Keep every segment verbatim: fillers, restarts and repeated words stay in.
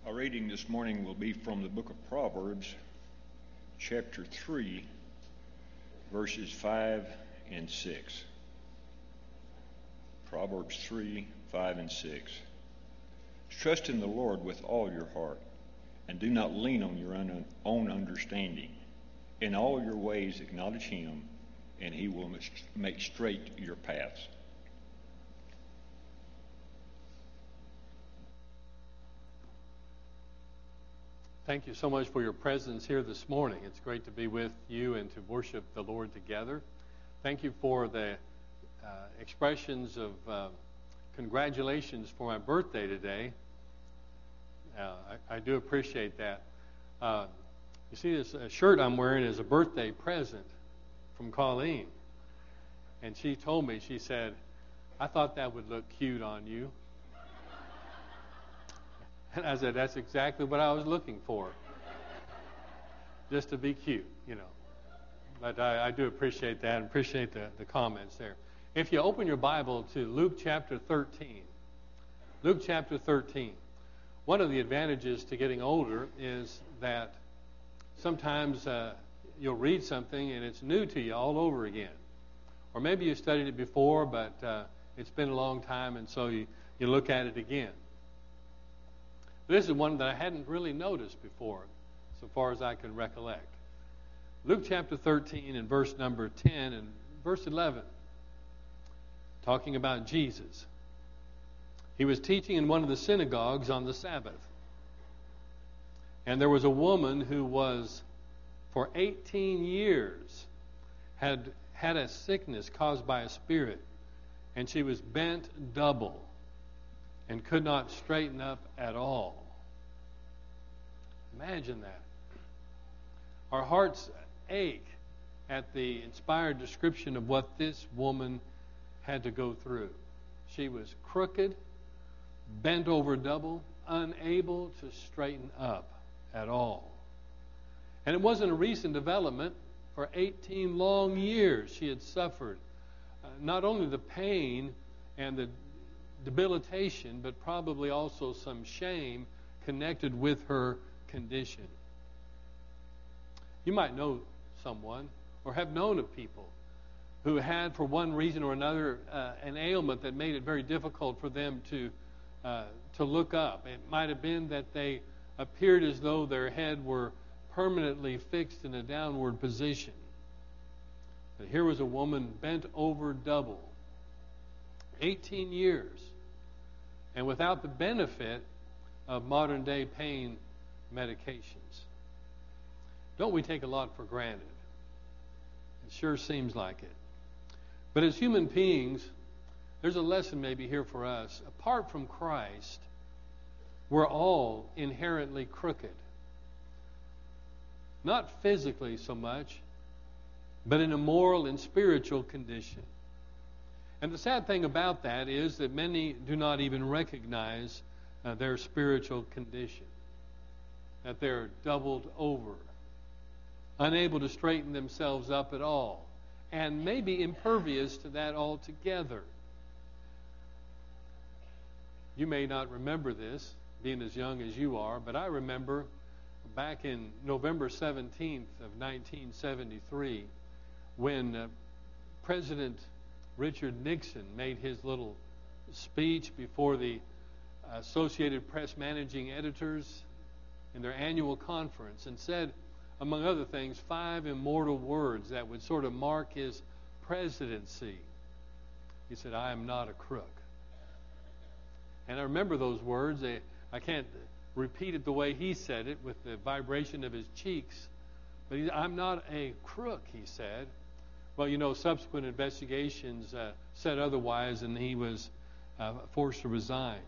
Our reading this morning will be from the book of Proverbs, chapter three, verses five and six. Proverbs three, five and six. Trust in the Lord with all your heart, and do not lean on your own understanding. In all your ways acknowledge him, and he will make straight your paths. Thank you so much for your presence here this morning. It's great to be with you and to worship the Lord together. Thank you for the uh, expressions of uh, congratulations for my birthday today. Uh, I, I do appreciate that. Uh, you see, this uh, shirt I'm wearing is a birthday present from Colleen. And she told me, she said, I thought that would look cute on you. And I said, that's exactly what I was looking for. Just to be cute, you know. But I, I do appreciate that and appreciate the, the comments there. If you open your Bible to Luke chapter thirteen. Luke chapter thirteen. One of the advantages to getting older is that sometimes uh, you'll read something and it's new to you all over again. Or maybe you studied it before, but uh, it's been a long time, and so you, you look at it again. This is one that I hadn't really noticed before, so far as I can recollect. Luke chapter thirteen and verse number ten and verse eleven, talking about Jesus. He was teaching in one of the synagogues on the Sabbath. And there was a woman who was, for eighteen years, had had a sickness caused by a spirit, and she was bent double and could not straighten up at all. Imagine that. Our hearts ache at the inspired description of what this woman had to go through. She was crooked, bent over double, unable to straighten up at all. And it wasn't a recent development. For eighteen long years she had suffered uh, not only the pain and the debilitation, but probably also some shame connected with her condition. You might know someone or have known of people who had, for one reason or another, uh, an ailment that made it very difficult for them to uh, to look up. It might have been that they appeared as though their head were permanently fixed in a downward position. But here was a woman bent over double, eighteen years, and without the benefit of modern day pain medications. Don't we take a lot for granted? It sure seems like it. But as human beings, there's a lesson maybe here for us. Apart from Christ, we're all inherently crooked. Not physically so much, but in a moral and spiritual condition. And the sad thing about that is that many do not even recognize uh, their spiritual condition, that they're doubled over, unable to straighten themselves up at all, and maybe impervious to that altogether. You may not remember this, being as young as you are, but I remember back in November seventeenth of nineteen seventy-three, when uh, President Richard Nixon made his little speech before the Associated Press managing editors in their annual conference, and said, among other things, five immortal words that would sort of mark his presidency. He said, I am not a crook. And I remember those words. They, I can't repeat it the way he said it with the vibration of his cheeks. But he, I'm not a crook, he said. Well, you know, subsequent investigations uh, said otherwise, and he was uh, forced to resign.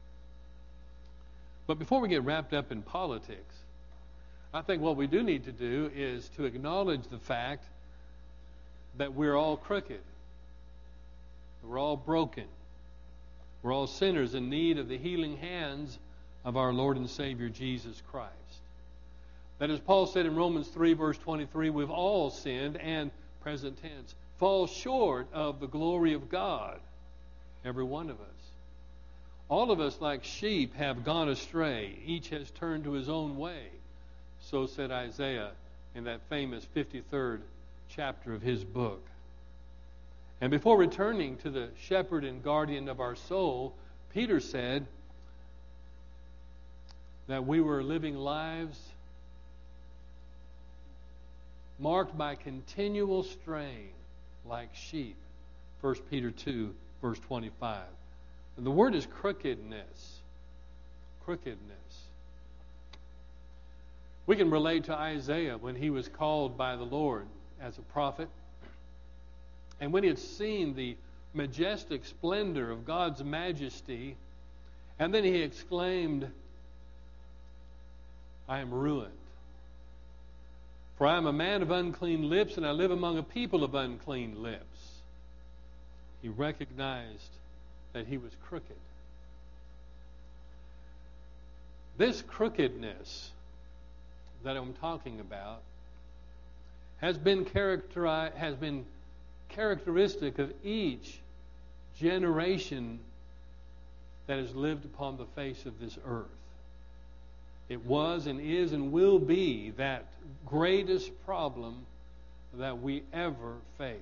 But before we get wrapped up in politics, I think what we do need to do is to acknowledge the fact that we're all crooked. We're all broken. We're all sinners in need of the healing hands of our Lord and Savior Jesus Christ. That, as Paul said in Romans three, verse twenty-three, we've all sinned and, present tense, fall short of the glory of God, every one of us. All of us, like sheep, have gone astray. Each has turned to his own way. So said Isaiah in that famous fifty-third chapter of his book. And before returning to the shepherd and guardian of our soul, Peter said that we were living lives marked by continual straying like sheep. First Peter two, verse twenty-five. And the word is crookedness. Crookedness. We can relate to Isaiah when he was called by the Lord as a prophet. And when he had seen the majestic splendor of God's majesty, and then he exclaimed, I am ruined. For I am a man of unclean lips, and I live among a people of unclean lips. He recognized that he was crooked. This crookedness that I'm talking about has been characterized, has been characteristic of each generation that has lived upon the face of this earth. It was and is and will be that greatest problem that we ever face.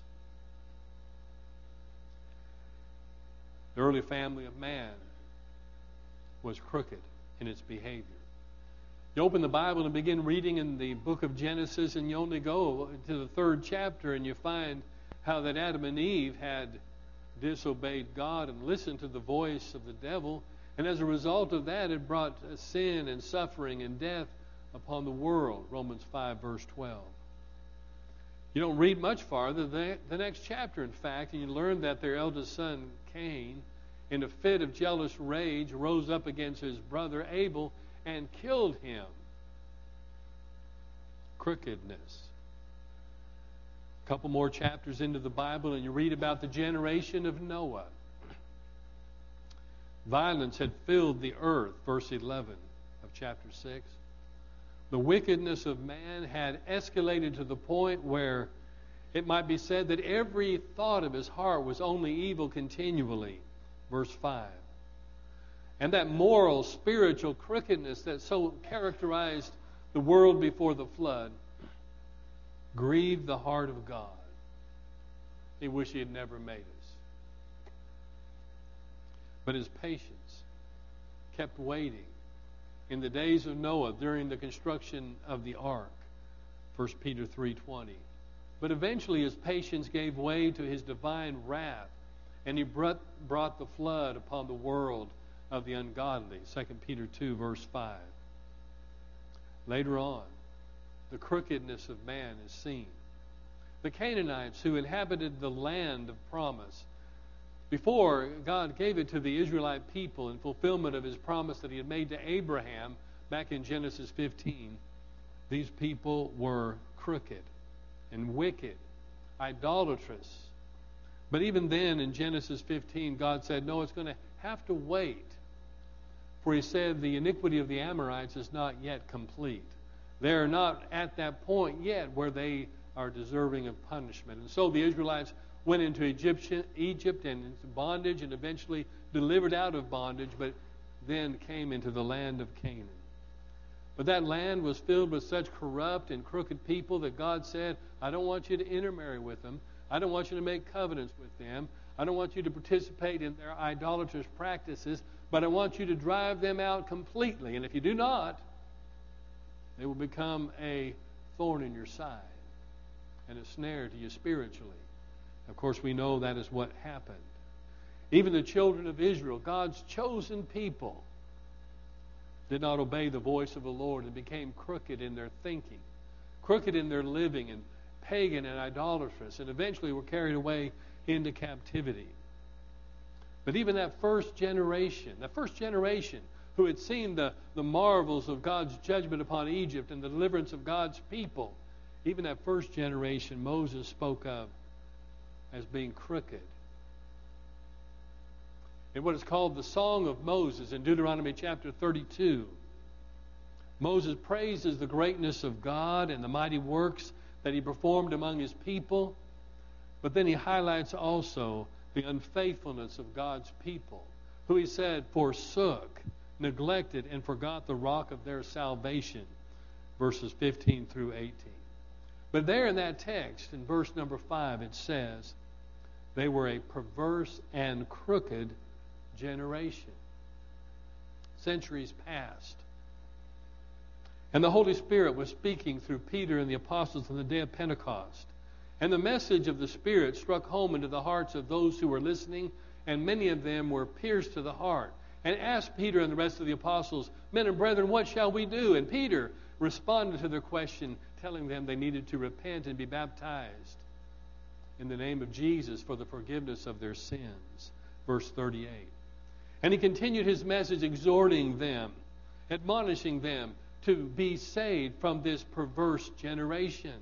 The early family of man was crooked in its behavior. You open the Bible and begin reading in the book of Genesis, and you only go to the third chapter and you find how that Adam and Eve had disobeyed God and listened to the voice of the devil, and as a result of that it brought sin and suffering and death upon the world. Romans five, verse twelve. You don't read much farther than the next chapter, in fact, and you learn that their eldest son, Cain, in a fit of jealous rage, rose up against his brother Abel and killed him. Crookedness. A couple more chapters into the Bible, and you read about the generation of Noah. Violence had filled the earth, verse eleven of chapter six. The wickedness of man had escalated to the point where it might be said that every thought of his heart was only evil continually, verse five. And that moral, spiritual crookedness that so characterized the world before the flood grieved the heart of God. He wished he had never made us. But his patience kept waiting in the days of Noah during the construction of the ark, First Peter three twenty. But eventually his patience gave way to his divine wrath, and he brought, brought the flood upon the world of the ungodly, Second Peter two, verse five. Later on, the crookedness of man is seen. The Canaanites who inhabited the land of promise, before God gave it to the Israelite people in fulfillment of his promise that he had made to Abraham back in Genesis fifteen, these people were crooked and wicked, idolatrous. But even then in Genesis fifteen, God said, no, it's going to have to wait. For he said the iniquity of the Amorites is not yet complete. They're not at that point yet where they are deserving of punishment. And so the Israelites went into Egyptian, Egypt and into bondage, and eventually delivered out of bondage, but then came into the land of Canaan. But that land was filled with such corrupt and crooked people that God said, I don't want you to intermarry with them. I don't want you to make covenants with them. I don't want you to participate in their idolatrous practices, but I want you to drive them out completely. And if you do not, they will become a thorn in your side and a snare to you spiritually. Of course, we know that is what happened. Even the children of Israel, God's chosen people, did not obey the voice of the Lord and became crooked in their thinking, crooked in their living, and pagan and idolatrous, and eventually were carried away into captivity. But even that first generation, the first generation who had seen the, the marvels of God's judgment upon Egypt and the deliverance of God's people, even that first generation Moses spoke of as being crooked. In what is called the Song of Moses in Deuteronomy chapter thirty-two, Moses praises the greatness of God and the mighty works that he performed among his people, but then he highlights also the unfaithfulness of God's people, who he said forsook, neglected, and forgot the rock of their salvation, verses fifteen through eighteen. But there in that text, in verse number five, it says, they were a perverse and crooked generation. Centuries passed. And the Holy Spirit was speaking through Peter and the apostles on the day of Pentecost. And the message of the Spirit struck home into the hearts of those who were listening, and many of them were pierced to the heart, and asked Peter and the rest of the apostles, men and brethren, what shall we do? And Peter responded to their question, telling them they needed to repent and be baptized in the name of Jesus for the forgiveness of their sins. Verse thirty-eight. And he continued his message, exhorting them, admonishing them to be saved from this perverse generation.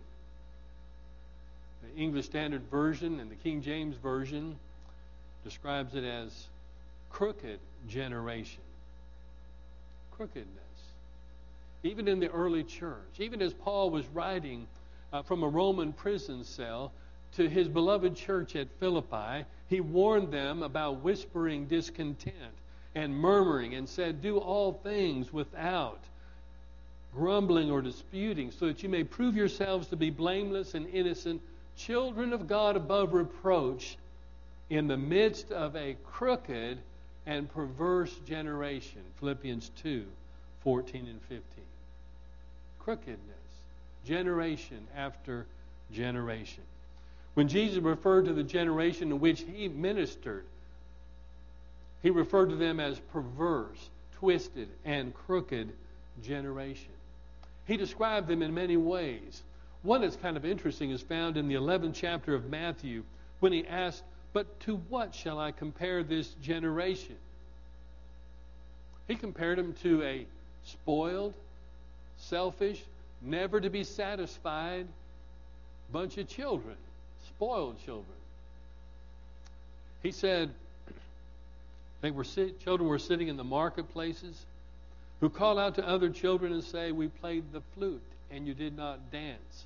The English Standard Version and the King James Version describes it as crooked generation. Crookedness. Even in the early church, even as Paul was writing uh, from a Roman prison cell to his beloved church at Philippi, he warned them about whispering discontent and murmuring, and said, do all things without grumbling or disputing, so that you may prove yourselves to be blameless and innocent, children of God above reproach, in the midst of a crooked and perverse generation. Philippians two, fourteen and fifteen. Crookedness, generation after generation. When Jesus referred to the generation in which he ministered, he referred to them as perverse, twisted, and crooked generation. He described them in many ways. One that's kind of interesting is found in the eleventh chapter of Matthew, when he asked, but to what shall I compare this generation? He compared them to a spoiled, selfish, never to be satisfied bunch of children, spoiled children. He said they were children were sitting in the marketplaces, who call out to other children and say, we played the flute and you did not dance.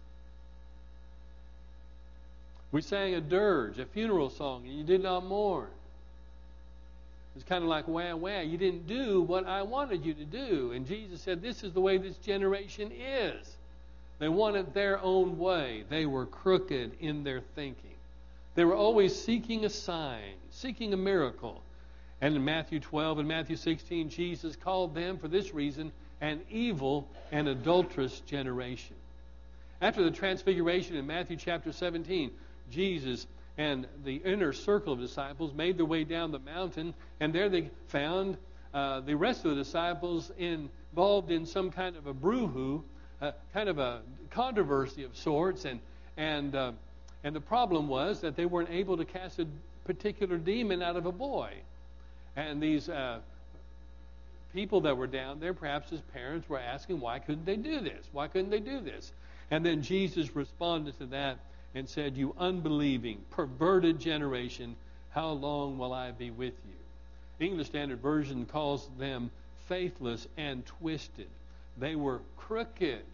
We sang a dirge, a funeral song, and you did not mourn. It's kind of like, wah, wah, you didn't do what I wanted you to do. And Jesus said, this is the way this generation is. They wanted their own way. They were crooked in their thinking. They were always seeking a sign, seeking a miracle. And in Matthew twelve and Matthew sixteen, Jesus called them, for this reason, an evil and adulterous generation. After the transfiguration in Matthew chapter seventeen, Jesus and the inner circle of disciples made their way down the mountain, and there they found uh, the rest of the disciples involved in some kind of a brouhaha, uh, kind of a controversy of sorts, and and uh, and the problem was that they weren't able to cast a particular demon out of a boy. And these uh, people that were down there, perhaps his parents, were asking, why couldn't they do this? Why couldn't they do this? And then Jesus responded to that and said, you unbelieving, perverted generation, how long will I be with you? English Standard Version calls them faithless and twisted. They were crooked.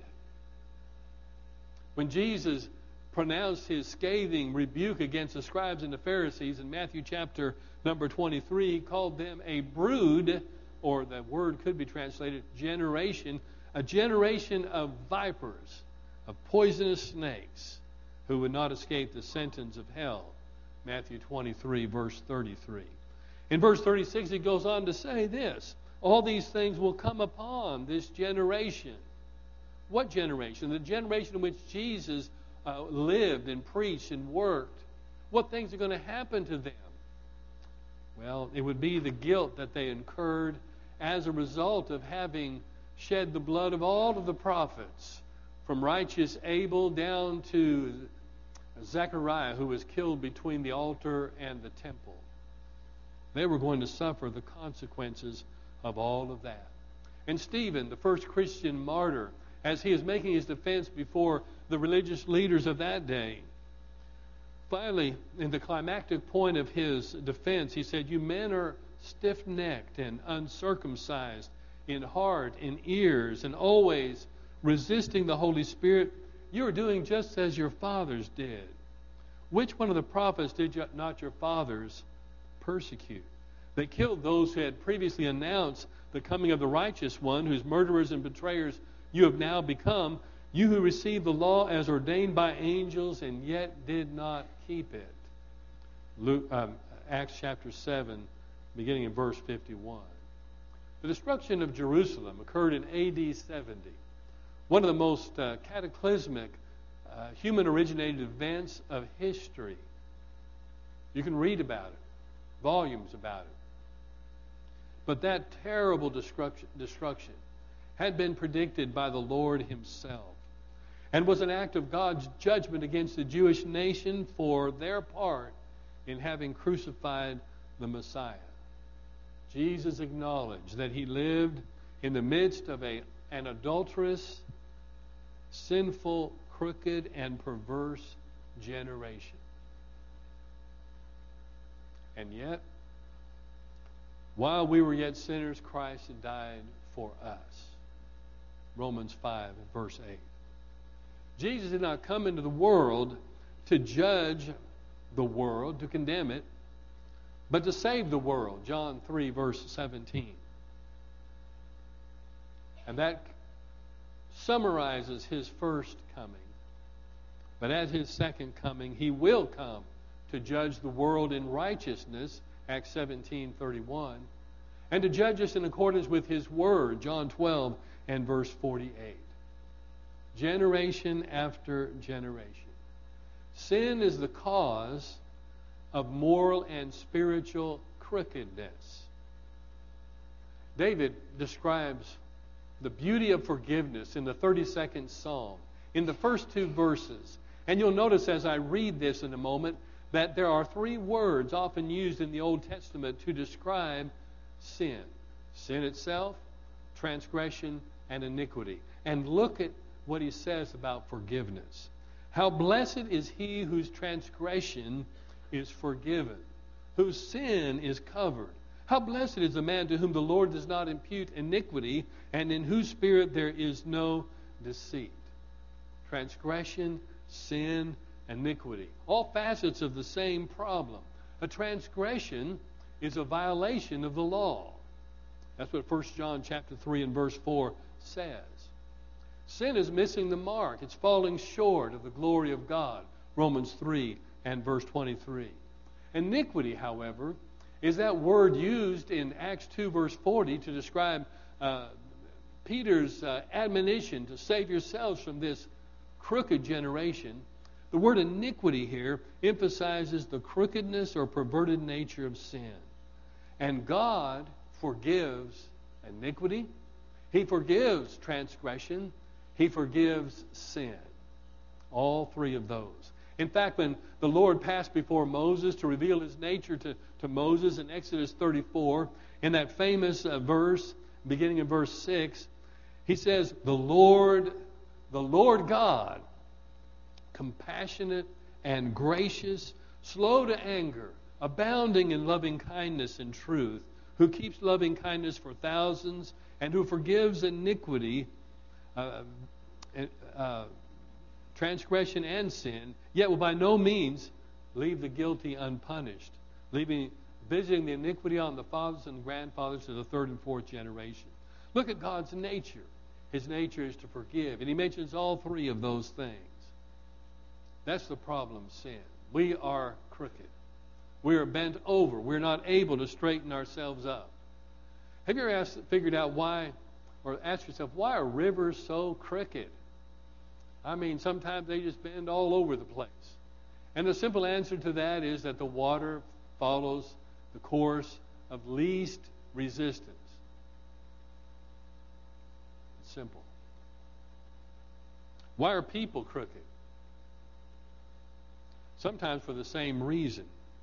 When Jesus pronounced his scathing rebuke against the scribes and the Pharisees in Matthew chapter number twenty-three, he called them a brood, or the word could be translated generation, a generation of vipers, of poisonous snakes, who would not escape the sentence of hell. Matthew twenty-three, verse thirty-three. In verse thirty-six, he goes on to say this, all these things will come upon this generation. What generation? The generation in which Jesus uh, lived and preached and worked. What things are going to happen to them? Well, it would be the guilt that they incurred as a result of having shed the blood of all of the prophets, from righteous Abel down to Zechariah, who was killed between the altar and the temple. They were going to suffer the consequences of all of that. And Stephen, the first Christian martyr, as he is making his defense before the religious leaders of that day, finally, in the climactic point of his defense, he said, you men are stiff-necked and uncircumcised in heart, in ears, and always resisting the Holy Spirit. You are doing just as your fathers did. Which one of the prophets did you, not your fathers persecute? They killed those who had previously announced the coming of the righteous one, whose murderers and betrayers you have now become, you who received the law as ordained by angels and yet did not keep it. Luke, um, Acts chapter seven, beginning in verse fifty-one. The destruction of Jerusalem occurred in A D seventy, one of the most uh, cataclysmic uh, human-originated events of history. You can read about it, volumes about it. But that terrible destruction, destruction had been predicted by the Lord himself and was an act of God's judgment against the Jewish nation for their part in having crucified the Messiah. Jesus acknowledged that he lived in the midst of a, an adulterous, sinful, crooked, and perverse generation. And yet, while we were yet sinners, Christ had died for us. Romans five, verse eight. Jesus did not come into the world to judge the world, to condemn it, but to save the world. John three, verse seventeen. And that summarizes his first coming. But at his second coming, he will come to judge the world in righteousness, Acts seventeen, thirty-one, and to judge us in accordance with his word, John twelve and verse forty-eight. Generation after generation. Sin is the cause of moral and spiritual crookedness. David describes the beauty of forgiveness in the thirty-second Psalm, in the first two verses. And you'll notice as I read this in a moment that there are three words often used in the Old Testament to describe sin. Sin itself, transgression, and iniquity. And look at what he says about forgiveness. How blessed is he whose transgression is forgiven, whose sin is covered. How blessed is the man to whom the Lord does not impute iniquity, and in whose spirit there is no deceit. Transgression, sin, iniquity. All facets of the same problem. A transgression is a violation of the law. That's what First John chapter three and verse four says. Sin is missing the mark. It's falling short of the glory of God. Romans three and verse twenty-three. Iniquity, however, is that word used in Acts two verse forty to describe uh, Peter's uh, admonition to save yourselves from this crooked generation. The word iniquity here emphasizes the crookedness or perverted nature of sin. And God forgives iniquity. He forgives transgression. He forgives sin. All three of those. In fact, when the Lord passed before Moses to reveal his nature to, to Moses in Exodus thirty-four, in that famous uh, verse, beginning in verse six, he says, the Lord, the Lord God, compassionate and gracious, slow to anger, abounding in loving kindness and truth, who keeps loving kindness for thousands, and who forgives iniquity, uh, uh, transgression and sin, yet will by no means leave the guilty unpunished, leaving visiting the iniquity on the fathers and grandfathers to the third and fourth generation. Look at God's nature. His nature is to forgive, and he mentions all three of those things. That's the problem of sin. We are crooked. We are bent over. We're not able to straighten ourselves up. Have you ever asked, figured out why, or asked yourself, why are rivers so crooked? I mean, sometimes they just bend all over the place. And the simple answer to that is that the water follows the course of least resistance. It's simple. Why are people crooked? Sometimes for the same reason.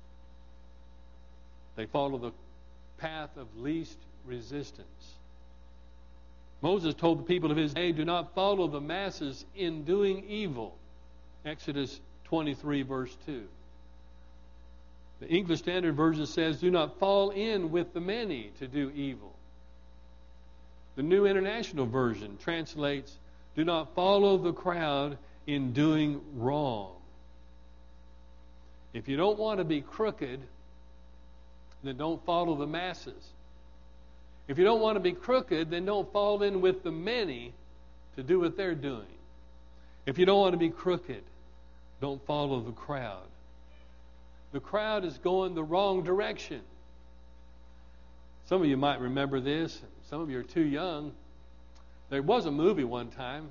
They follow the path of least resistance. Moses told the people of his day, do not follow the masses in doing evil. Exodus twenty-three, verse two. The English Standard Version says, do not fall in with the many to do evil. The New International Version translates, do not follow the crowd in doing wrong. If you don't want to be crooked, then don't follow the masses. If you don't want to be crooked, then don't fall in with the many to do what they're doing. If you don't want to be crooked, don't follow the crowd. The crowd is going the wrong direction. Some of you might remember this. Some of you are too young. There was a movie one time,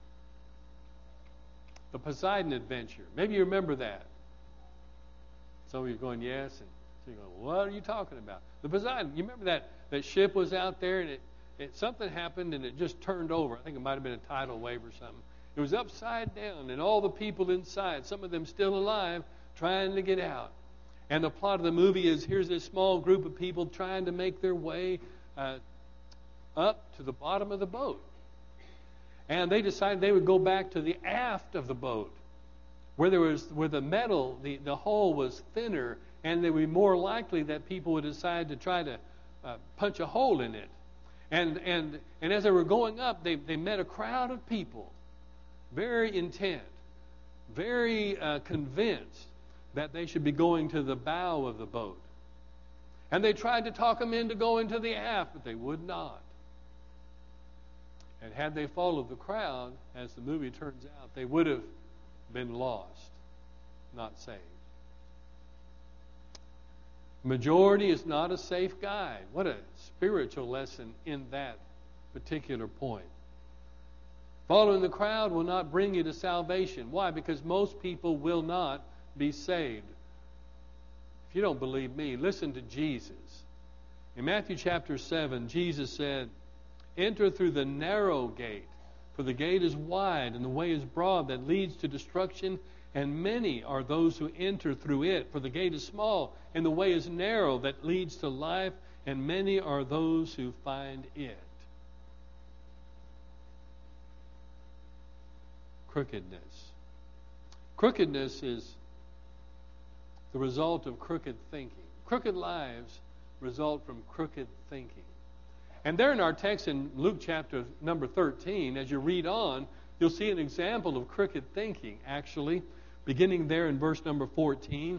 The Poseidon Adventure. Maybe you remember that. Some of you are going, yes. And so you're going, what are you talking about? The Poseidon. You remember that, that ship was out there and it, it something happened and it just turned over. I think it might have been a tidal wave or something. It was upside down and all the people inside, some of them still alive, trying to get out. And the plot of the movie is here's this small group of people trying to make their way uh, up to the bottom of the boat. And they decided they would go back to the aft of the boat, where there was where the metal, the, the hull was thinner, and it would be more likely that people would decide to try to uh, punch a hole in it. And and and as they were going up, they, they met a crowd of people, very intent, very uh, convinced that they should be going to the bow of the boat. And they tried to talk them into going to the aft, but they would not. And had they followed the crowd, as the movie turns out, they would have been lost, not saved. Majority is not a safe guide. What a spiritual lesson in that particular point. Following the crowd will not bring you to salvation. Why? Because most people will not be saved. If you don't believe me, listen to Jesus. In Matthew chapter seven, Jesus said, enter through the narrow gate, for the gate is wide and the way is broad that leads to destruction, and many are those who enter through it. For the gate is small and the way is narrow that leads to life, and many are those who find it. Crookedness. Crookedness is the result of crooked thinking. Crooked lives result from crooked thinking. And there in our text in Luke chapter number thirteen, as you read on, you'll see an example of crooked thinking, actually, beginning there in verse number fourteen.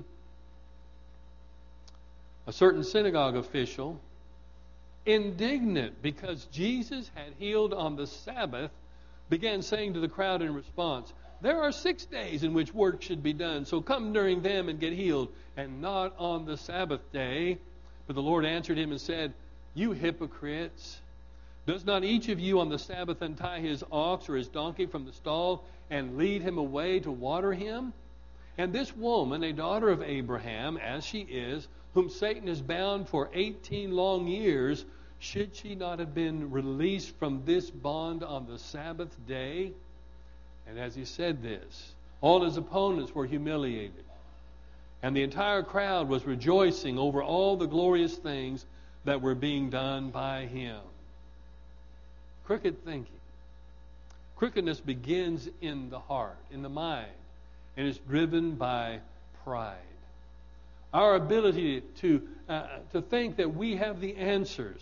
A certain synagogue official, indignant because Jesus had healed on the Sabbath, began saying to the crowd in response, there are six days in which work should be done, so come during them and get healed, and not on the Sabbath day. But the Lord answered him and said, you hypocrites, does not each of you on the Sabbath untie his ox or his donkey from the stall and lead him away to water him? And this woman, a daughter of Abraham, as she is, whom Satan has bound for eighteen long years, should she not have been released from this bond on the Sabbath day? And as he said this, all his opponents were humiliated. And the entire crowd was rejoicing over all the glorious things that were being done by him. Crooked thinking. Crookedness begins in the heart, in the mind, and is driven by pride. Our ability to, uh, to think that we have the answers.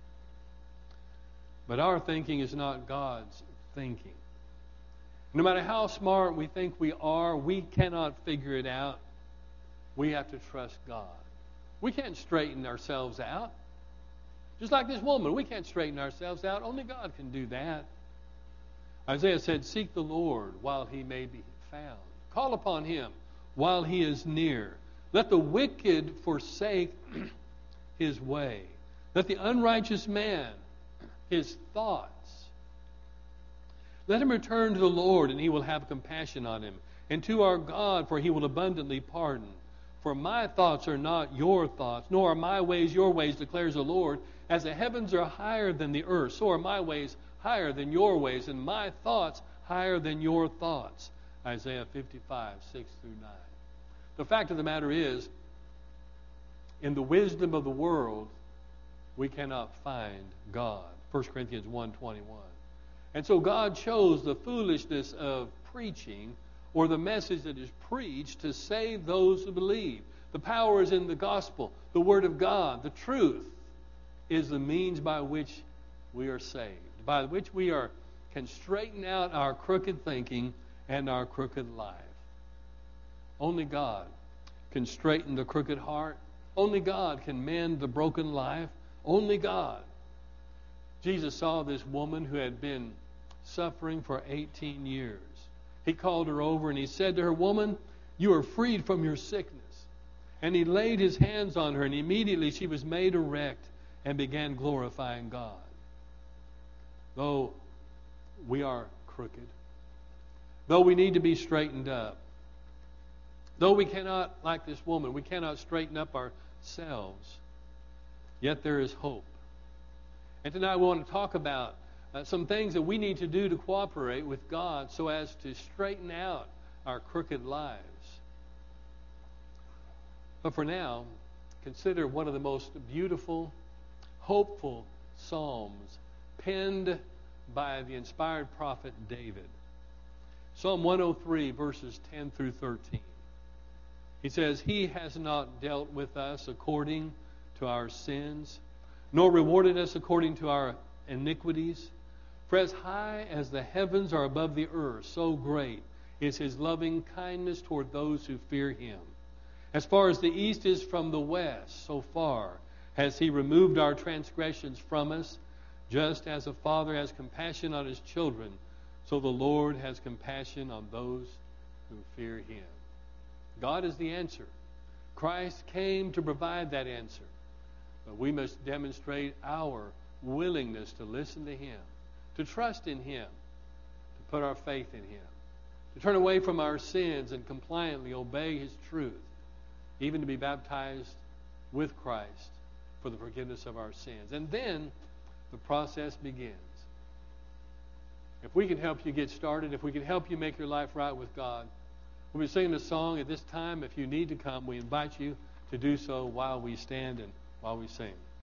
But our thinking is not God's thinking. No matter how smart we think we are, we cannot figure it out. We have to trust God. We can't straighten ourselves out. Just like this woman, we can't straighten ourselves out. Only God can do that. Isaiah said, seek the Lord while he may be found. Call upon him while he is near. Let the wicked forsake his way. Let the unrighteous man his thoughts. Let him return to the Lord, and he will have compassion on him, and to our God, for he will abundantly pardon. For my thoughts are not your thoughts, nor are my ways your ways, declares the Lord. As the heavens are higher than the earth, so are my ways higher than your ways, and my thoughts higher than your thoughts. Isaiah fifty-five, six through nine. The fact of the matter is, in the wisdom of the world, we cannot find God. First Corinthians one twenty-one. And so God chose the foolishness of preaching, or the message that is preached, to save those who believe. The power is in the gospel, the word of God. The truth is the means by which we are saved, by which we are can straighten out our crooked thinking and our crooked life. Only God can straighten the crooked heart Only God can mend the broken life. Only God. Jesus saw this woman who had been suffering for eighteen years. He called her over and he said to her, "Woman, you are freed from your sickness." And he laid his hands on her, and immediately she was made erect and began glorifying God. Though we are crooked, though we need to be straightened up, though we cannot, like this woman, we cannot straighten up ourselves, yet there is hope. And tonight we want to talk about uh, some things that we need to do to cooperate with God so as to straighten out our crooked lives. But for now, consider one of the most beautiful, hopeful psalms penned by the inspired prophet David. Psalm one oh three, verses ten through thirteen. He says, "He has not dealt with us according to our sins, nor rewarded us according to our iniquities. For as high as the heavens are above the earth, so great is his loving kindness toward those who fear him. As far as the east is from the west, so far has he removed our transgressions from us. Just as a father has compassion on his children, so the Lord has compassion on those who fear him." God is the answer. Christ came to provide that answer. But we must demonstrate our willingness to listen to him, to trust in him, to put our faith in him, to turn away from our sins and compliantly obey his truth, even to be baptized with Christ for the forgiveness of our sins. And then the process begins. If we can help you get started, if we can help you make your life right with God, we'll be singing a song at this time. If you need to come, we invite you to do so while we stand and while we sing.